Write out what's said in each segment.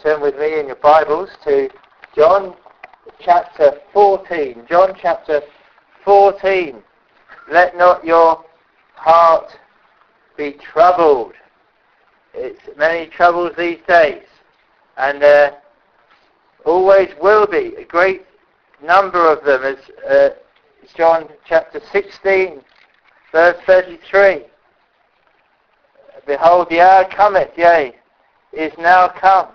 turn with me in your Bibles to John chapter 14. John chapter 14. Let not your heart be troubled. It's many troubles these days, and always will be. A great number of them, as John chapter 16, verse 33. Behold, the hour cometh, yea, is now come.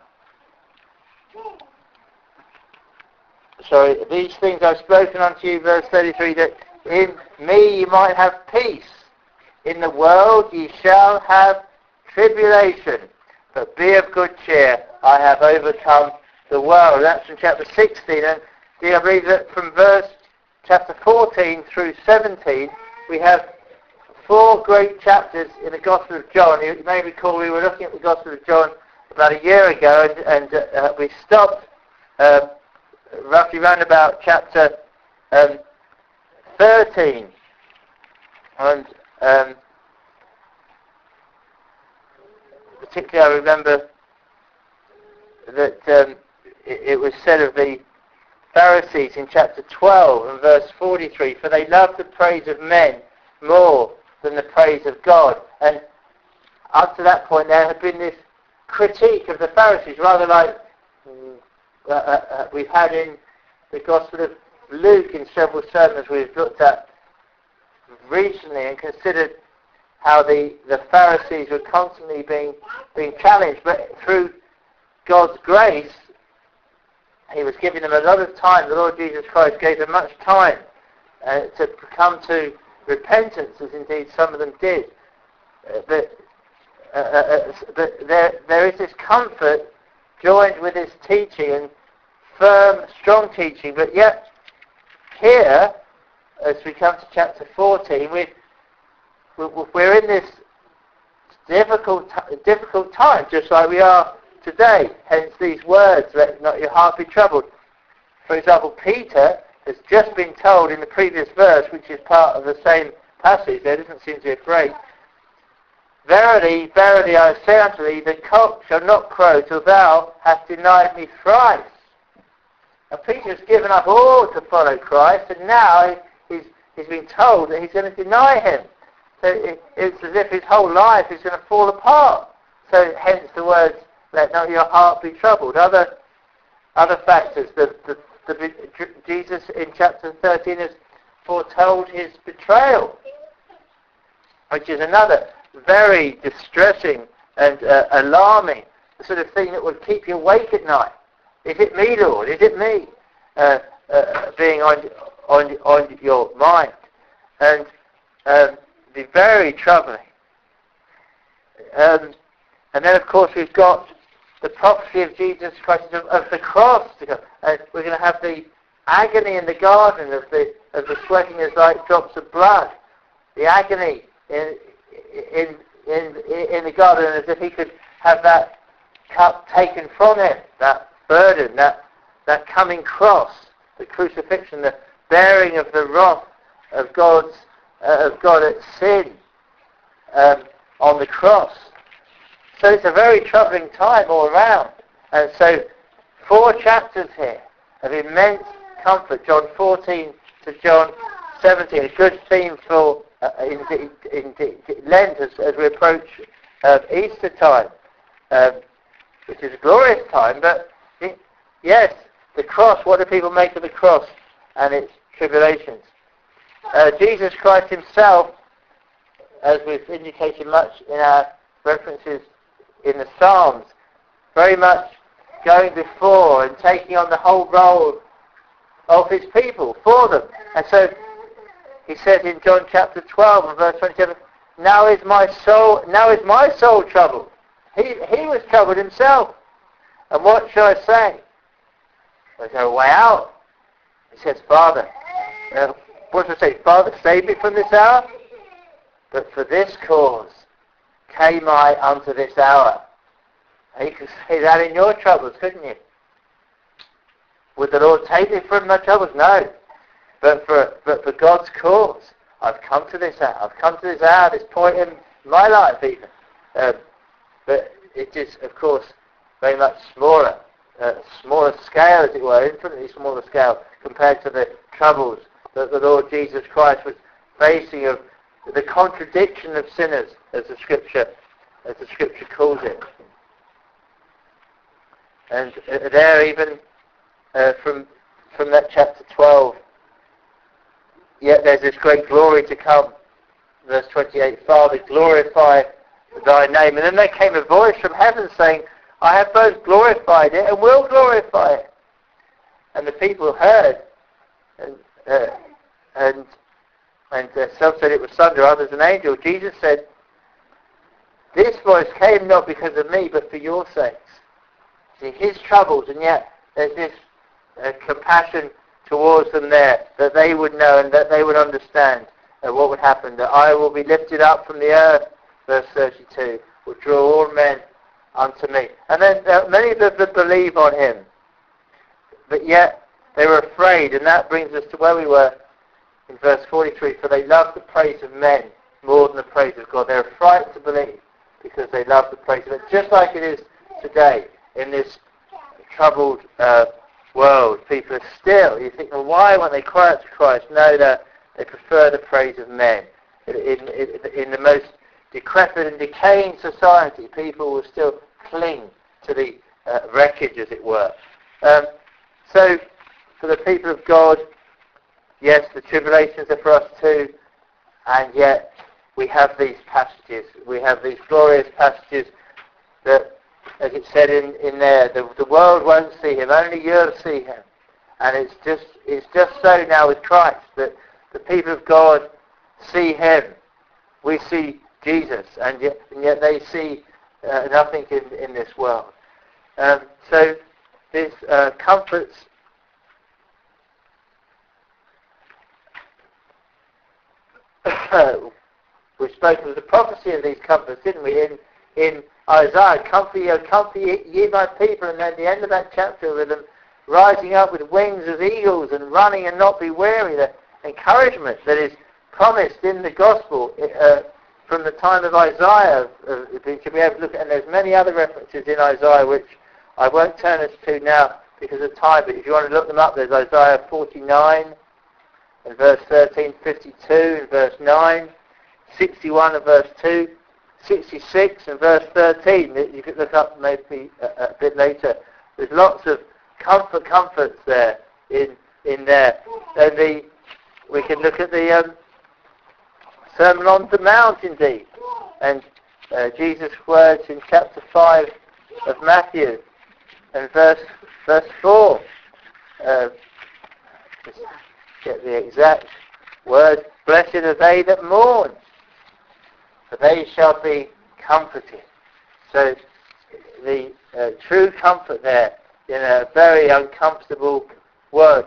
Sorry, these things I've spoken unto you, verse 33, that in me you might have peace. In the world ye shall have tribulation, but be of good cheer. I have overcome the world. That's from chapter 16, and I believe that from verse chapter 14 through 17, we have 4 great chapters in the Gospel of John. You may recall we were looking at the Gospel of John about a year ago, and we stopped roughly around about chapter 13. And particularly I remember that it was said of the Pharisees in chapter 12 and verse 43, for they love the praise of men more than the praise of God. And up to that point there had been this critique of the Pharisees, rather like we've had in the Gospel of Luke in several sermons we've looked at recently and considered how the Pharisees were constantly being challenged, but through God's grace He was giving them a lot of time. The Lord Jesus Christ gave them much time to come to repentance, as indeed some of them did. But there is this comfort joined with this teaching, and firm, strong teaching. But yet, here, as we come to chapter 14, we're in this difficult time, just like we are today. Hence these words, let not your heart be troubled. For example, Peter has just been told in the previous verse, which is part of the same passage, there doesn't seem to be a break. Verily, verily, I say unto thee, the cock shall not crow till thou hast denied me thrice. Now Peter's given up all to follow Christ, and now he's been told that he's going to deny him. So it's as if his whole life is going to fall apart. So hence the words, let not your heart be troubled. Other factors, Jesus in chapter 13 has foretold his betrayal, which is another very distressing and alarming sort of thing that would keep you awake at night. Is it me, Lord? Is it me? Being on your mind, and be very troubling. And then, of course, we've got the prophecy of Jesus Christ of the cross to come. And we're going to have the agony in the garden of the sweating as like drops of blood. The agony in the garden, as if he could have that cup taken from him, that burden, that coming cross, the crucifixion, the bearing of the wrath of God at sin on the cross. So it's a very troubling time all around. And so 4 chapters here of immense comfort, John 14 to John 17, a good theme for Lent as we approach Easter time, which is a glorious time. But yes, the cross, what do people make of the cross and its tribulations? Jesus Christ himself, as we've indicated much in our references in the Psalms, very much going before and taking on the whole role of his people for them. And so he says in John chapter 12 and verse 27, now is my soul troubled. He was troubled himself. And what shall I say? Is there a way out? He says, Father, what does it say? Father, save me from this hour? But for this cause came I unto this hour. And you could say that in your troubles, couldn't you? Would the Lord take me from my troubles? No. But for God's cause, I've come to this hour. I've come to this hour, this point in my life even. But it is, of course, very much smaller, smaller scale, as it were, infinitely smaller scale compared to the troubles that the Lord Jesus Christ was facing, of the contradiction of sinners, as the Scripture calls it. And there, even from that chapter 12, yet there's this great glory to come. Verse 28, Father, glorify thy name. And then there came a voice from heaven saying, I have both glorified it and will glorify it. And the people heard, and some said it was thunder, others an angel. Jesus said, this voice came not because of me, but for your sakes. See, his troubles, and yet there's this compassion towards them there, that they would know and that they would understand what would happen, that I will be lifted up from the earth, verse 32, will draw all men unto me. And then many of them believe on him, but yet they were afraid, and that brings us to where we were in verse 43, for they love the praise of men more than the praise of God. They're frightened to believe because they love the praise of men, just like it is today in this troubled world. People are still, you think, well, why won't they cry out to Christ? No, they prefer the praise of men. In the most decrepit and decaying society, people will still cling to the wreckage, as it were. So, for the people of God, yes, the tribulations are for us too, and yet we have these passages. We have these glorious passages that, as it said in there, the world won't see him, only you'll see him. And it's just so now with Christ, that the people of God see him. We see Jesus, and yet they see nothing in this world. So this comforts. We've spoken of the prophecy of these comforts, didn't we? In Isaiah, comfort ye my people, and at the end of that chapter, with them rising up with wings as eagles and running and not be weary, the encouragement that is promised in the gospel from the time of Isaiah. You can be able to look at, and there's many other references in Isaiah which I won't turn us to now because of time, but if you want to look them up, there's Isaiah 49 and verse 13, 52 and verse 9, 61 and verse 2, 66 and verse 13. You could look up maybe a bit later. There's lots of comforts there in there. And we can look at the Sermon on the Mount, indeed, and Jesus' words in chapter 5 of Matthew and verse 4. Just get the exact words. Blessed are they that mourn, for they shall be comforted. So the true comfort there in a very uncomfortable world.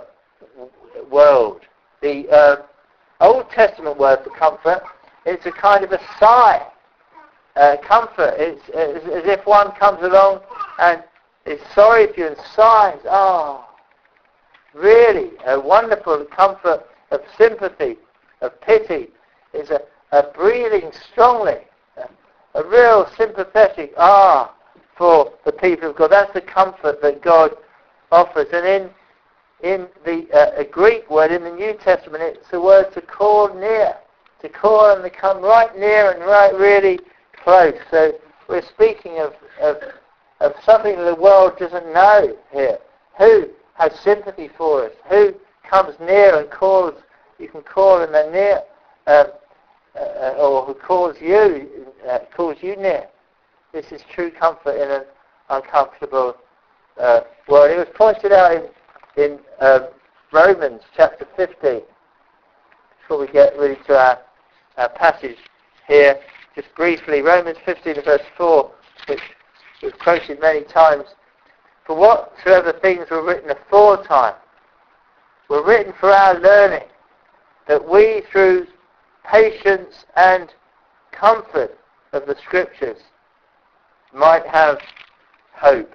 The Old Testament word for comfort, it's a kind of a sigh. Comfort, it's as if one comes along and is sorry for you and sighs. Oh, really, a wonderful comfort of sympathy, of pity. Is a breathing strongly, a real sympathetic for the people of God. That's the comfort that God offers. And in the Greek word in the New Testament, it's the word to call near, to call and to come right near and right really close. So we're speaking of something that the world doesn't know here. Who has sympathy for us? Who comes near and calls? You can call and they're near, or who calls you near. This is true comfort in an uncomfortable world. It was pointed out in Romans chapter 15. Before we get really to our passage here, just briefly, Romans 15 verse 4, which we've quoted many times. For whatsoever things were written aforetime were written for our learning, that we through patience and comfort of the Scriptures might have hope.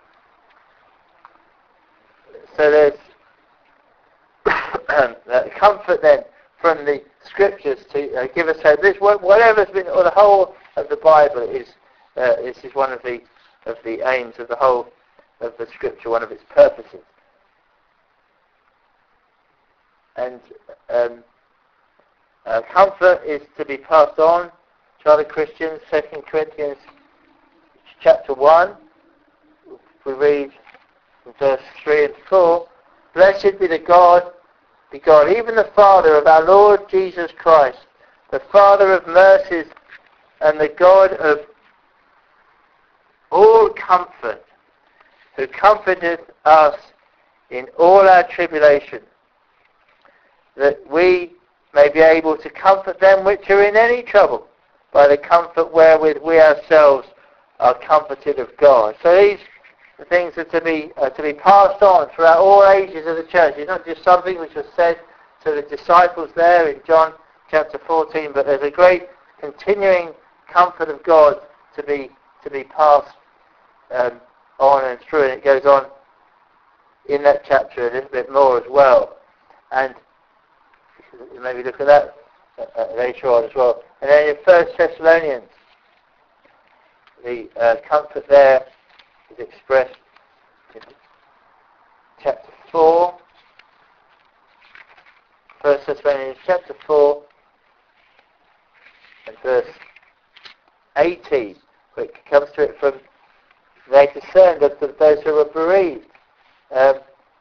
So there's comfort then from the Scriptures to give us hope. This, whatever's been, or the whole of the Bible is this is one of the of the aims of the whole of the Scripture, one of its purposes. And comfort is to be passed on to other Christians. 2 Corinthians chapter 1, we read in verse 3 and 4, "Blessed be the God, even the Father of our Lord Jesus Christ, the Father of mercies and the God of all comfort, who comforteth us in all our tribulation, that we may be able to comfort them which are in any trouble, by the comfort wherewith we ourselves are comforted of God." So these things are to be passed on throughout all ages of the church. It's not just something which was said to the disciples there in John chapter 14, but there's a great continuing comfort of God to be passed on and through, and it goes on in that chapter a little bit more as well. And maybe look at that later on as well. And then in 1 Thessalonians, the comfort there is expressed in chapter 4. 1 Thessalonians chapter 4 and verse 18, where it comes to it from, "They concerned of those who were bereaved, of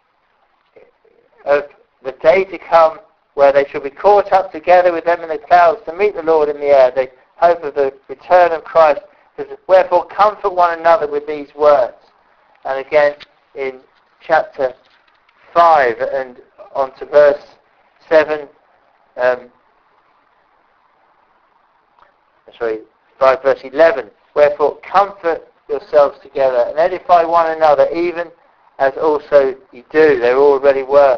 the day to come where they shall be caught up together with them in the clouds to meet the Lord in the air, the hope of the return of Christ. Wherefore comfort one another with these words." And again in chapter 5 and on to verse 7, 5 verse 11, "Wherefore comfort yourselves together and edify one another, even as also you do." There already were,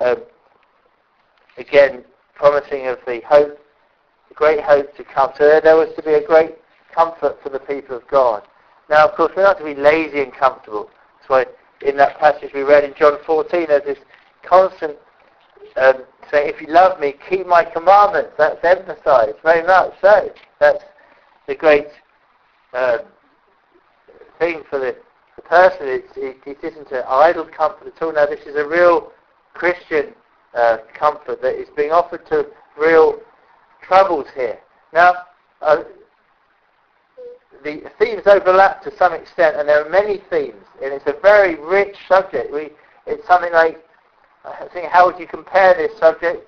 again, promising of the hope, the great hope to come. So there was to be a great comfort for the people of God. Now, of course, we're not to be lazy and comfortable. That's why in that passage we read in John 14, there's this constant saying, "If you love me, keep my commandments." That's emphasized very much so. That's the great thing for the person. It isn't an idle comfort at all. Now, this is a real Christian comfort that is being offered to real troubles here. Now, the themes overlap to some extent, and there are many themes, and it's a very rich subject. It's something like, I think, how would you compare this subject?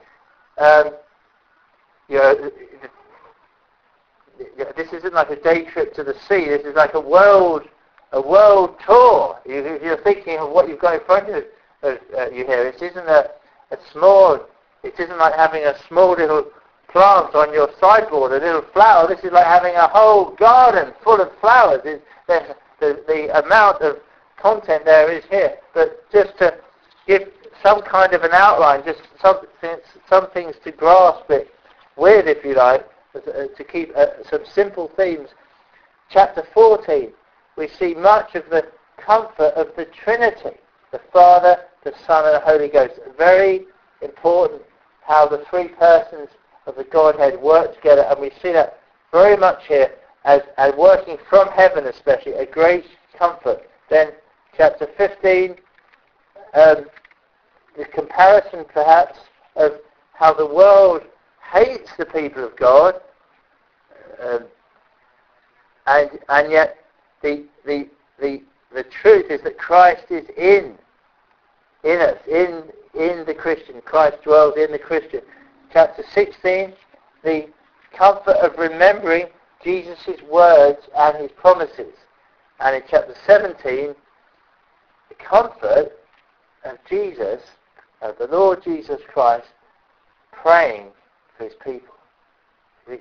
This isn't like a day trip to the sea. This is like a world tour. You're thinking of what you've got in front of you here. It isn't it isn't like having a small little plant on your sideboard, a little flower. This is like having a whole garden full of flowers. The amount of content there is here. But just to give some kind of an outline, just some things to grasp it with, if you like, to keep some simple themes. Chapter 14, we see much of the comfort of the Trinity, the Father, the Son, and the Holy Ghost. Very important how the three persons of the Godhead work together, and we see that very much here as working from heaven, especially a great comfort. Then chapter 15, the comparison perhaps of how the world hates the people of God, and yet the truth is that Christ is in us, in the Christian. Christ dwells in the Christian. Chapter 16, the comfort of remembering Jesus' words and his promises. And in chapter 17, the comfort of Jesus, of the Lord Jesus Christ, praying for his people. We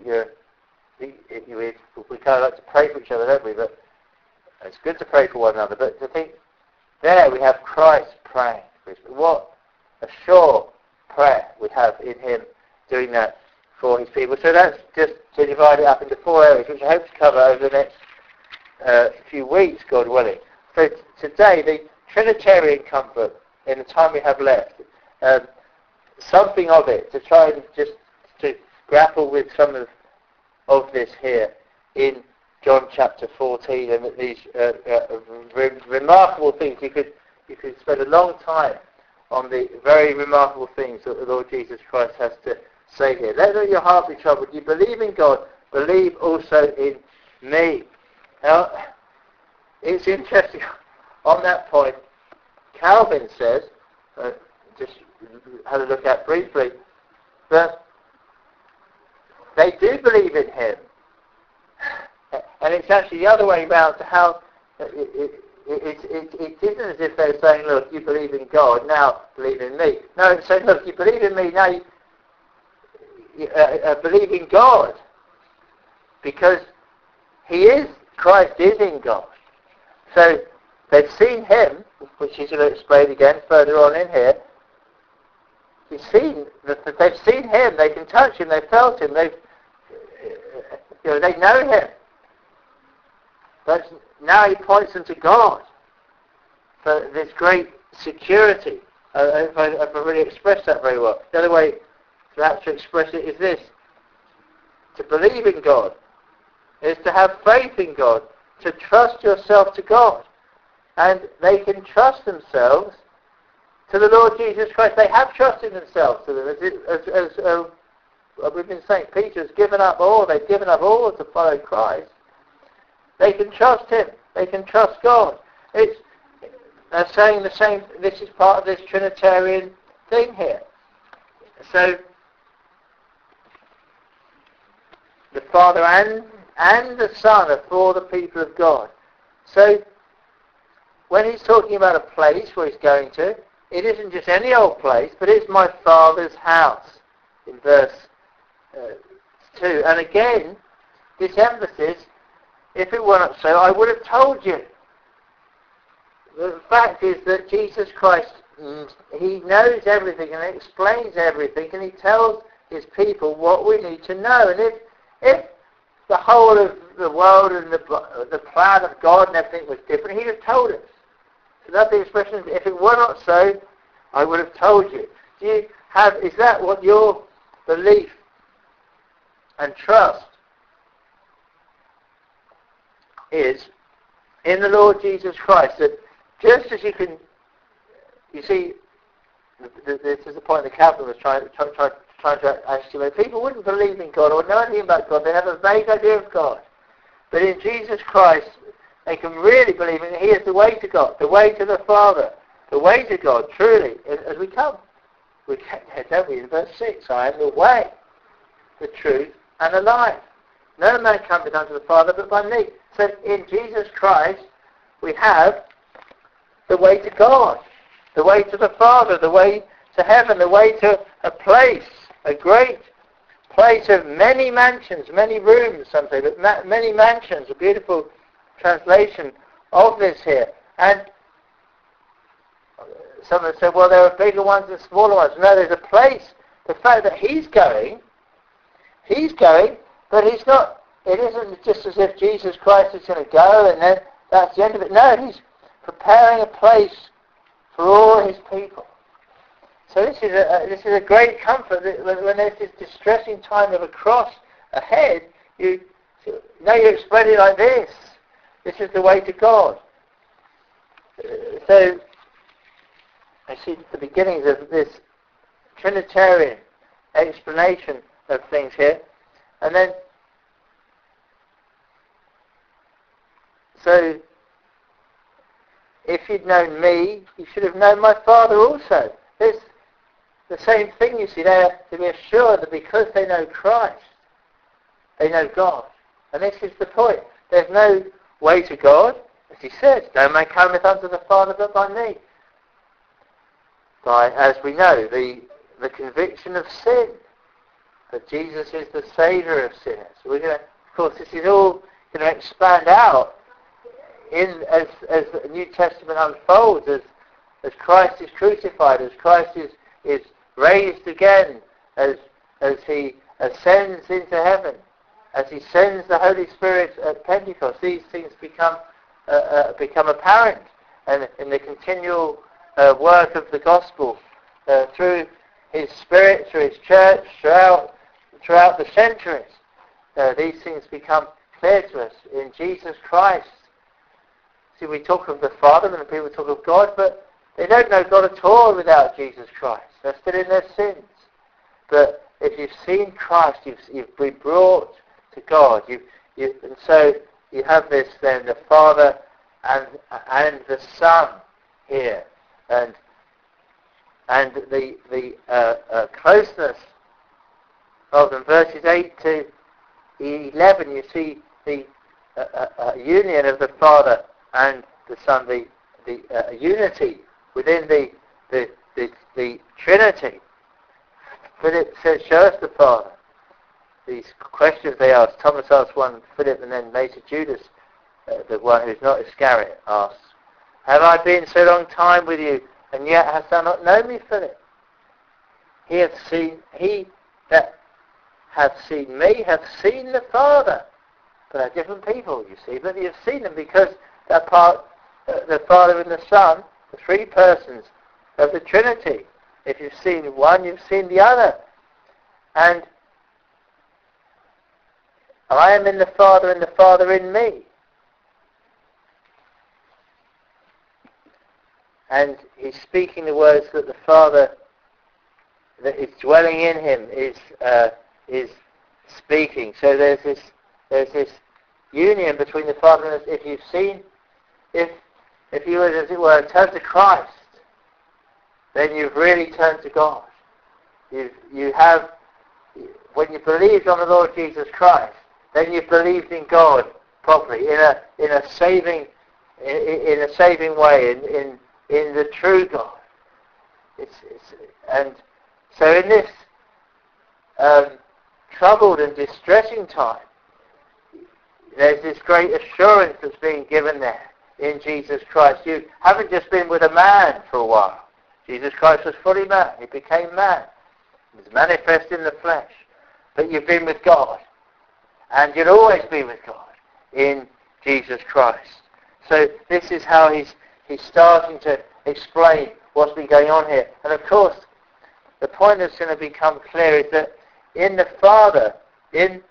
kind of like to pray for each other, don't we? But it's good to pray for one another. But to think, there we have Christ praying for his people. What a sure prayer we have in him doing that for his people. So that's just to divide it up into 4 areas, which I hope to cover over the next few weeks, God willing. So today, the Trinitarian comfort in the time we have left, something of it, to try and just to grapple with some of this here in John chapter 14 and these remarkable things. You could spend a long time on the very remarkable things that the Lord Jesus Christ has to say here. Let not your heart be troubled. You believe in God, believe also in me. Now, it's interesting on that point. Calvin says, just had a look at briefly, that they do believe in him. And it's actually the other way around to how it isn't as if they're saying, look, you believe in God, now believe in me. No, it's saying, look, you believe in me, now you believe in God. Because Christ is in God. So they've seen him, which he's going to explain again further on in here. They've seen him, they can touch him, they've felt him, they know him. But now he points them to God for this great security. If I really express that very well. The other way perhaps to express it is this. To believe in God is to have faith in God, to trust yourself to God. And they can trust themselves to the Lord Jesus Christ. They have trusted themselves to them. As we've been saying, Peter's given up all. They've given up all to follow Christ. They can trust him. They can trust God. They're saying the same. This is part of this Trinitarian thing here. So the Father and the Son are for the people of God. So when he's talking about a place where he's going to, it isn't just any old place, but it's my Father's house in verse 2. And again, this emphasis, if it were not so, I would have told you. The fact is that Jesus Christ, he knows everything and explains everything, and he tells his people what we need to know. And if the whole of the world and the plan of God and everything was different, he'd have told us. So that's the expression, if it were not so, I would have told you. Is that what your belief and trust is in the Lord Jesus Christ? That just as you can, you see, this is the point that Calvin was trying to actually make. People wouldn't believe in God or know anything about God. They have a vague idea of God. But in Jesus Christ, they can really believe in He is the way to God, the way to the Father, the way to God, truly, as we come. We get there, don't we, in verse 6, I am the way, the truth, and the life. No man cometh unto the Father but by me. So in Jesus Christ, we have the way to God, the way to the Father, the way to heaven, the way to a place, a great place of many mansions, many rooms, some say, but many mansions, a beautiful translation of this here. And some have said, well, there are bigger ones and smaller ones. No, there's a place. The fact that He's going, but He's not, it isn't just as if Jesus Christ is going to go and then that's the end of it. No, He's preparing a place for all His people. So this is a great comfort that when there's this distressing time of a cross ahead, you're explaining like this. This is the way to God. So I see the beginnings of this Trinitarian explanation of things here. And then, so if you'd known me, you should have known my Father also. There's the same thing, you see, there to be assured that because they know Christ, they know God. And this is the point. There's no way to God, as He says, no man cometh unto the Father but by me. By, as we know, the conviction of sin, that Jesus is the Saviour of sinners. We're going to, of course, this is all going to expand out as the New Testament unfolds, as Christ is crucified, as Christ is raised again, as He ascends into heaven, as He sends the Holy Spirit at Pentecost. These things become apparent, and in the continual work of the gospel through His Spirit, through His church, throughout the centuries, these things become clear to us in Jesus Christ. See, we talk of the Father and people talk of God, but they don't know God at all without Jesus Christ. They're still in their sins. But if you've seen Christ, you've been brought to God. And so you have this then, the Father and the Son here, and the closeness of them. Verses 8 to 11, you see the union of the Father and the Son, the unity within the Trinity. Philip says, show us the Father. These questions they asked, Thomas asked one, Philip, and then later Judas, the one who's not Iscariot, asks, have I been so long time with you, and yet hast thou not known me, Philip? He that hath seen me hath seen the Father. But they're different people, you see, but you've seen them because they're part, the Father and the Son, the three persons of the Trinity. If you've seen one, you've seen the other. And I am in the Father and the Father in me. And he's speaking the words that the Father that is dwelling in him is speaking. So there's this union between the Father and us. If you've seen, if you would, as it were, turn to Christ, then you've really turned to God. You have, when you believed on the Lord Jesus Christ, then you've believed in God properly, in a saving way, in the true God. And so in this troubled and distressing time, there's this great assurance that's being given there in Jesus Christ. You haven't just been with a man for a while. Jesus Christ was fully man. He became man. He was manifest in the flesh. But you've been with God. And you'll always be with God in Jesus Christ. So this is how he's starting to explain what's been going on here. And of course, the point that's going to become clear is that in the Father, it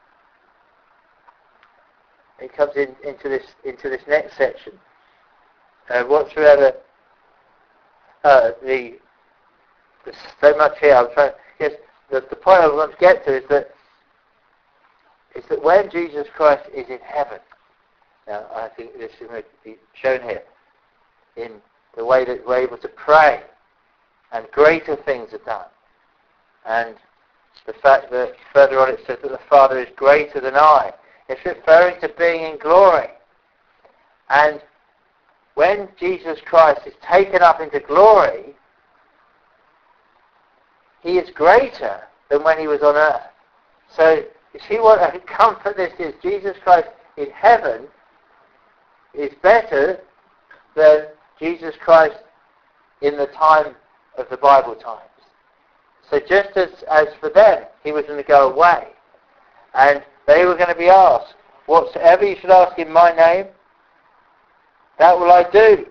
comes into this next section. Whatsoever there's so much here. I'm trying. Yes, the point I want to get to is that when Jesus Christ is in heaven. Now, I think this is going to be shown here in the way that we're able to pray, and greater things are done. And the fact that further on it says that the Father is greater than I. It's referring to being in glory. And when Jesus Christ is taken up into glory, he is greater than when he was on earth. So, you see what a comfort this is. Jesus Christ in heaven is better than Jesus Christ in the time of the Bible times. So just as for them, he was going to go away, and they were going to be asked, whatsoever you should ask in my name, that will I do,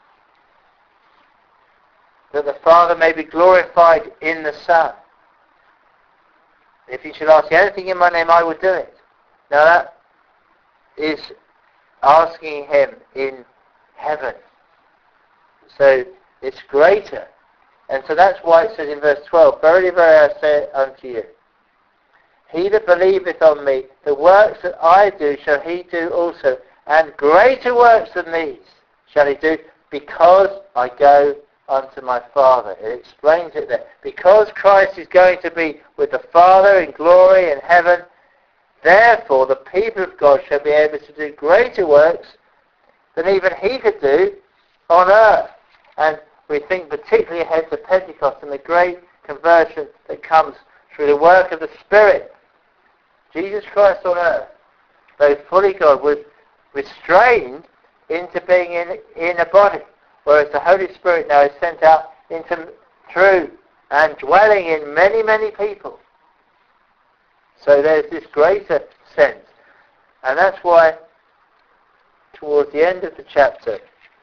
that the Father may be glorified in the Son. If you should ask anything in my name, I will do it. Now that is asking him in heaven. So it's greater. And so that's why it says in verse 12, verily, verily, I say unto you, he that believeth on me, the works that I do shall he do also, and greater works than these shall he do, because I go unto my Father. It explains it there. Because Christ is going to be with the Father in glory in heaven, therefore the people of God shall be able to do greater works than even he could do on earth. And we think particularly ahead to Pentecost and the great conversion that comes through the work of the Spirit. Jesus Christ on earth, though fully God, was restrained into being in a body, whereas the Holy Spirit now is sent out into through and dwelling in many, many people. So there's this greater sense. And that's why towards the end of the chapter,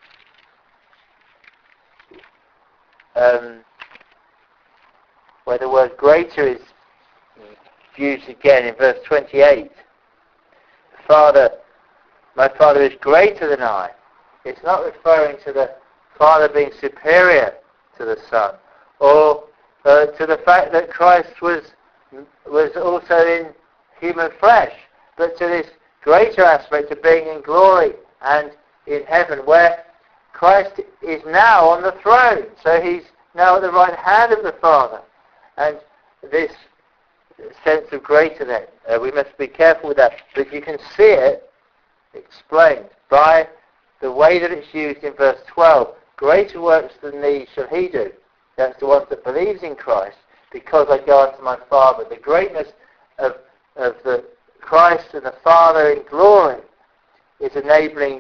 where the word greater is used again in verse 28, Father is greater than I. It's not referring to the Father being superior to the Son, or to the fact that Christ was also in human flesh, but to this greater aspect of being in glory and in heaven, where Christ is now on the throne. So he's now at the right hand of the Father. And this sense of greater then, we must be careful with that. But you can see it explained by the way that it's used in verse 12. Greater works than these shall he do. That's the one that believes in Christ, because I go unto my Father. The greatness of the Christ and the Father in glory is enabling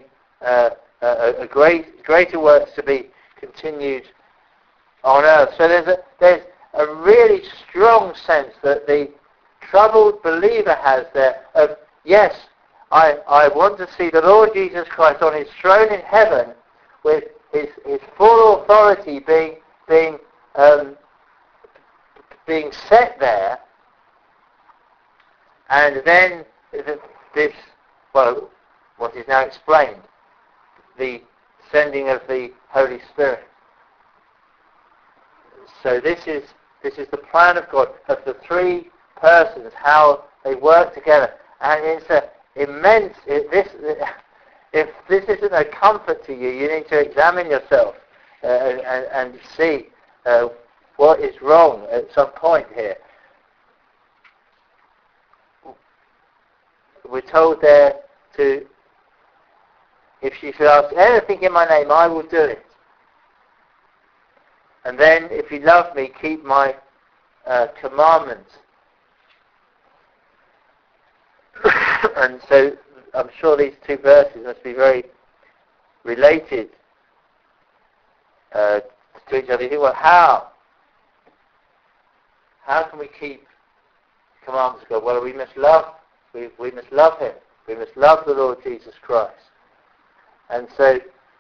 greater works to be continued on earth. So there's a really strong sense that the troubled believer has there of, yes, I want to see the Lord Jesus Christ on his throne in heaven with his full authority being set there, and then what is now explained, the sending of the Holy Spirit. So this is the plan of God, of the three persons, how they work together, and it's immense. If this isn't a comfort to you, you need to examine yourself and see what is wrong at some point here. We're told there to, if you should ask anything in my name, I will do it. And then, if you love me, keep my commandments. And so, I'm sure these two verses must be very related to each other. You think, well, how? How can we keep the commandments of God? Well, we must love Him. We must love the Lord Jesus Christ. And so,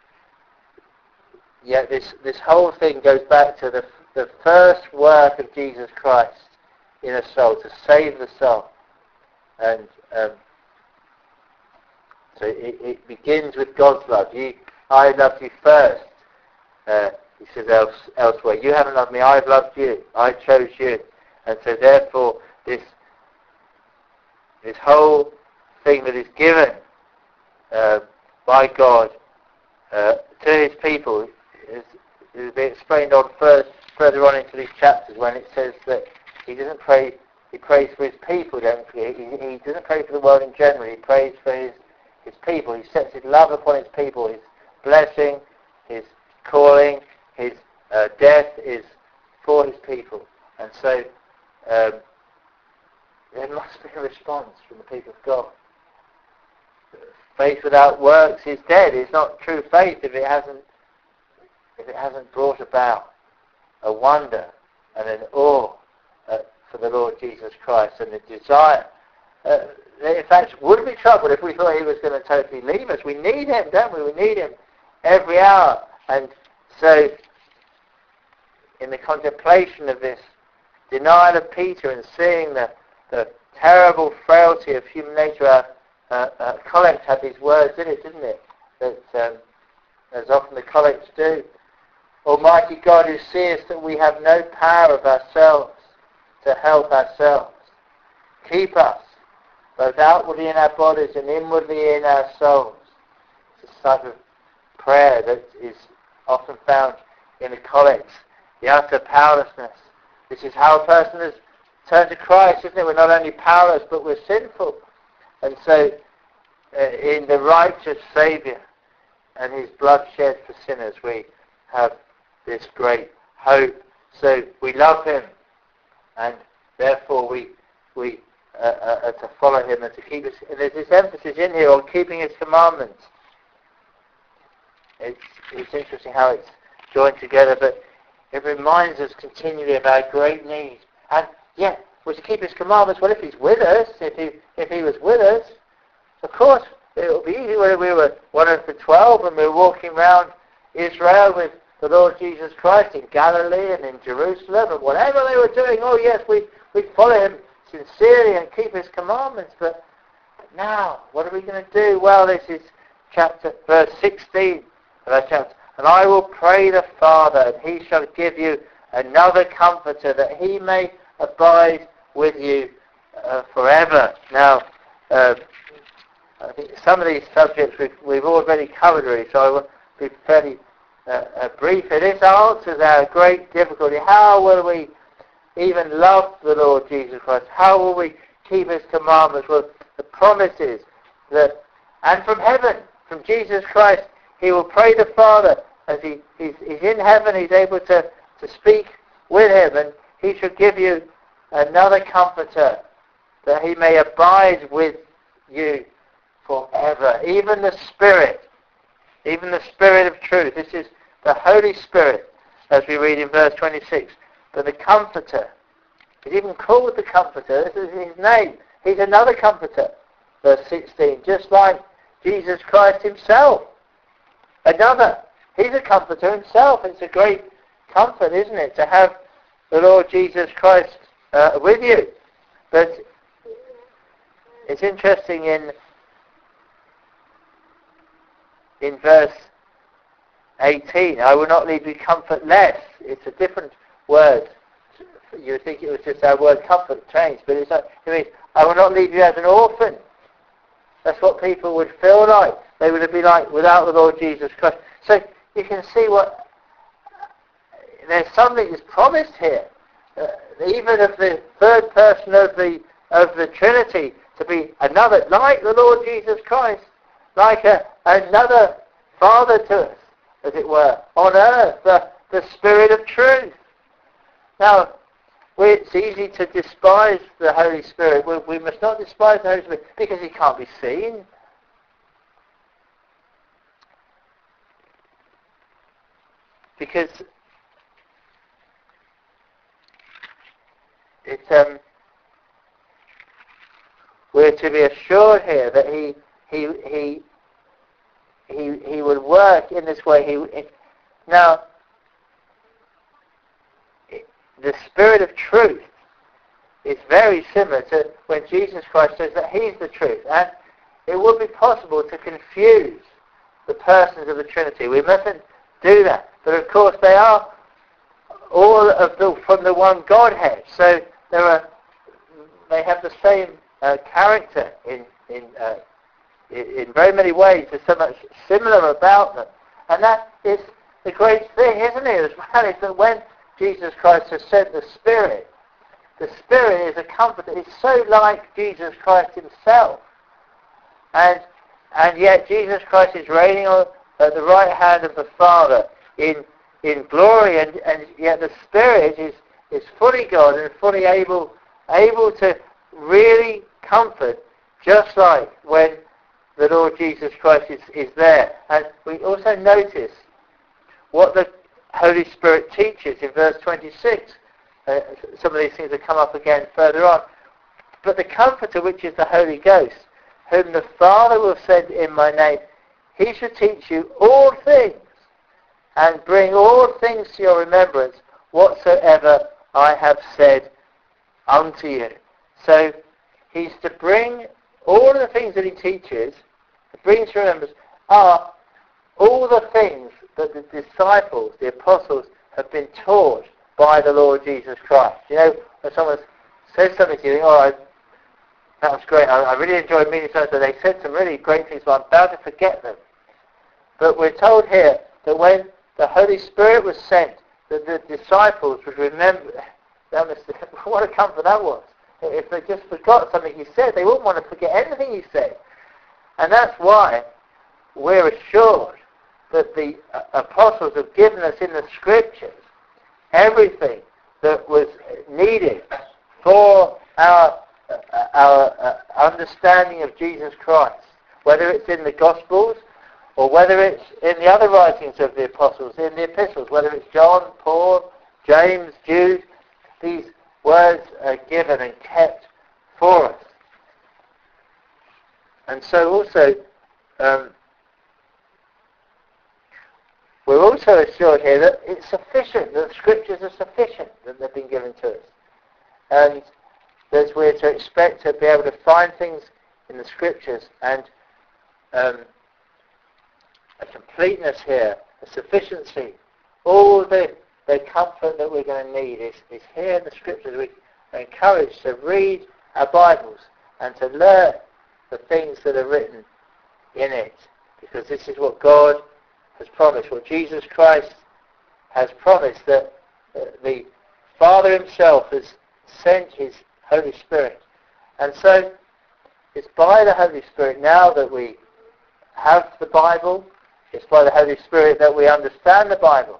yeah, this whole thing goes back to the first work of Jesus Christ in a soul, to save the soul. And so it begins with God's love. I loved you first. He says elsewhere, you haven't loved me, I've loved you. I chose you. And so therefore, this whole thing that is given by God to his people is being explained on further on into these chapters, when it says that he doesn't pray, he prays for his people. He doesn't pray for the world in general. He prays for his people. He sets his love upon his people. His blessing, his calling, his death is for his people. And so there must be a response from the people of God. Faith without works is dead. It's not true faith if it hasn't brought about a wonder and an awe for the Lord Jesus Christ, and a desire. In fact, would be troubled if we thought he was going to totally leave us. We need him, don't we? We need him every hour. And so, in the contemplation of this denial of Peter and seeing the terrible frailty of human nature, Collect had these words in it, didn't it? That, as often the collects do. Almighty God, who seest that we have no power of ourselves to help ourselves, keep us, both outwardly in our bodies and inwardly in our souls. It's a type of prayer that is often found in the collects, the utter powerlessness. This is how a person has turned to Christ, isn't it? We're not only powerless, but we're sinful. And so, in the righteous Saviour and his blood shed for sinners, we have this great hope. So we love him, and therefore we are to follow him and to keep his. And there's this emphasis in here on keeping his commandments. It's interesting how it's joined together, but it reminds us continually of our great need. And yeah, we're to keep his commandments. Well, if he's with us, if he was with us, of course it would be easy when we were one of the 12 and we were walking around Israel with the Lord Jesus Christ in Galilee and in Jerusalem, and whatever they were doing, oh yes, we'd follow him sincerely and keep his commandments. But Now, what are we going to do? Well, this is verse 16 of our chapter. And I will pray the Father, and he shall give you another comforter, that he may abide with you forever. Now, I think some of these subjects we've already covered really, so I will be fairly brief. This answers our great difficulty. How will we even love the Lord Jesus Christ? How will we keep his commandments? Well, the promises that, and from heaven, from Jesus Christ, he will pray the Father as he's in heaven. He's able to speak with him, and he shall give you another comforter, that he may abide with you forever. Even the Spirit of truth. This is the Holy Spirit, as we read in verse 26. But the Comforter, he's even called the Comforter. This is his name. He's another Comforter. Verse 16. Just like Jesus Christ himself. Another. He's a Comforter himself. It's a great comfort, isn't it, to have the Lord Jesus Christ with you. But it's interesting in verse 18, I will not leave you comfortless. It's a different word. You would think it was just our word comfort changed, but it means I will not leave you as an orphan. That's what people would feel like. They would be like without the Lord Jesus Christ. So you can see there's something that's promised here. Even of the third person of the Trinity, to be another, like the Lord Jesus Christ, like another Father to us, as it were, on earth, the Spirit of truth. Now, it's easy to despise the Holy Spirit. We must not despise the Holy Spirit because he can't be seen. Because we're to be assured here that he would work in this way. Now, the Spirit of truth is very similar to when Jesus Christ says that he's the truth. And it would be possible to confuse the persons of the Trinity. We mustn't do that. But of course they are all from the one Godhead. So they have the same character in very many ways. There's so much similar about them. And that is the great thing, isn't it, as well, is that when Jesus Christ has sent the Spirit is a comfort that is so like Jesus Christ himself. And yet Jesus Christ is reigning at the right hand of the Father in glory, and yet the Spirit is fully God and fully able to really comfort, just like when the Lord Jesus Christ is there. And we also notice what the Holy Spirit teaches in verse 26. Some of these things will come up again further on. But the Comforter, which is the Holy Ghost, whom the Father will send in my name, he shall teach you all things, and bring all things to your remembrance, whatsoever I have said unto you. So he's to bring all of the things that he teaches, to bring to remembrance, are all the things that the disciples, the apostles, have been taught by the Lord Jesus Christ. You know, when someone says something to you, that was great, I really enjoyed meeting someone, so they said some really great things, but I'm bound to forget them. But we're told here that when the Holy Spirit was sent, that the disciples would remember. What a comfort that was. If they just forgot something he said, they wouldn't want to forget anything he said. And that's why we're assured that the apostles have given us in the Scriptures everything that was needed for our understanding of Jesus Christ, whether it's in the Gospels or whether it's in the other writings of the apostles, in the epistles, whether it's John, Paul, James, Jude. These words are given and kept for us. And so also, we're also assured here that it's sufficient, that the Scriptures are sufficient, that they've been given to us. And that we're to expect to be able to find things in the Scriptures, and a completeness here, a sufficiency. All the comfort that we're going to need is here in the Scriptures. We're encouraged to read our Bibles and to learn the things that are written in it, because this is what God has promised, what Jesus Christ has promised, that the Father himself has sent his Holy Spirit. And so it's by the Holy Spirit now that we have the Bible. It's by the Holy Spirit that we understand the Bible.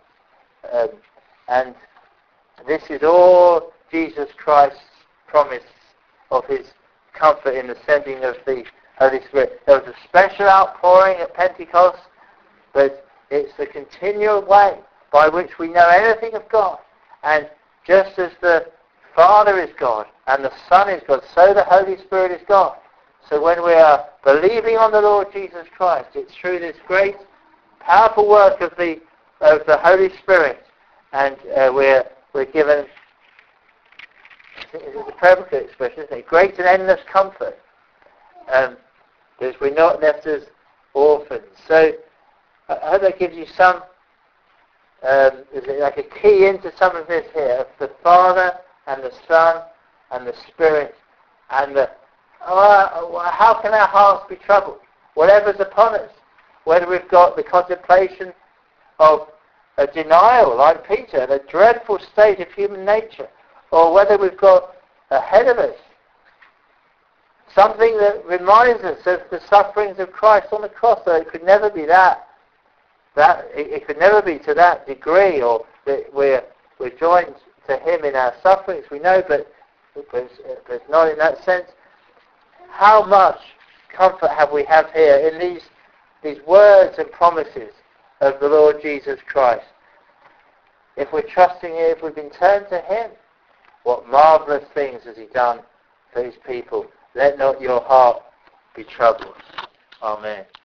And this is all Jesus Christ's promise of his comfort in the sending of the Holy Spirit. There was a special outpouring at Pentecost, but it's the continual way by which we know anything of God. And just as the Father is God and the Son is God, so the Holy Spirit is God. So when we are believing on the Lord Jesus Christ, it's through this great, powerful work of the Holy Spirit, and we're given, I think this is a prayer book expression, isn't it? Great and endless comfort, because we're not left as orphans. So I hope that gives you some, like a key into some of this here, of the Father and the Son and the Spirit, and how can our hearts be troubled? Whatever's upon us, whether we've got the contemplation of a denial, like Peter, the dreadful state of human nature, or whether we've got ahead of us something that reminds us of the sufferings of Christ on the cross. So it could never be it could never be to that degree, or that we're joined to him in our sufferings. We know, but not in that sense. How much comfort have we here in these words and promises of the Lord Jesus Christ? If we're trusting him, if we've been turned to him, what marvellous things has he done for his people. Let not your heart be troubled. Amen.